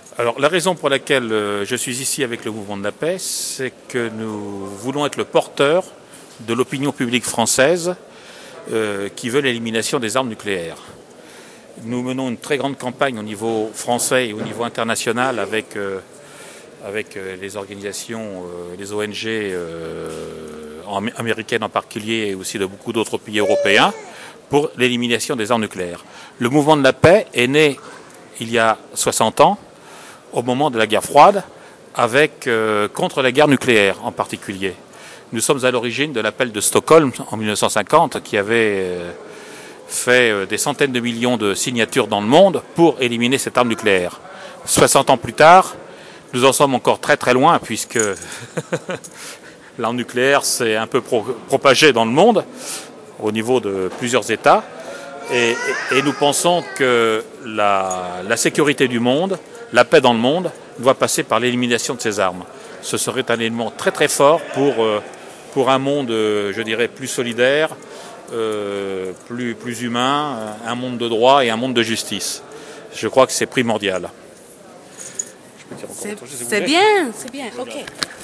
Alors, la raison pour laquelle je suis ici avec le Mouvement de la paix, c'est que nous voulons être le porteur de l'opinion publique française qui veut l'élimination des armes nucléaires. Nous menons une très grande campagne au niveau français et au niveau international avec les organisations, les ONG américaines en particulier et aussi de beaucoup d'autres pays européens pour l'élimination des armes nucléaires. Le Mouvement de la paix est né il y a 60 ans, au moment de la guerre froide, contre la guerre nucléaire en particulier. Nous sommes à l'origine de l'appel de Stockholm en 1950 qui avait fait des centaines de millions de signatures dans le monde pour éliminer cette arme nucléaire. 60 ans plus tard, nous en sommes encore très très loin puisque l'arme nucléaire s'est un peu propagée dans le monde au niveau de plusieurs États et nous pensons que la sécurité du monde, la paix dans le monde doit passer par l'élimination de ces armes. Ce serait un élément très très fort pour un monde, je dirais, plus solidaire, plus humain, un monde de droit et un monde de justice. Je crois que c'est primordial. C'est bien, ok.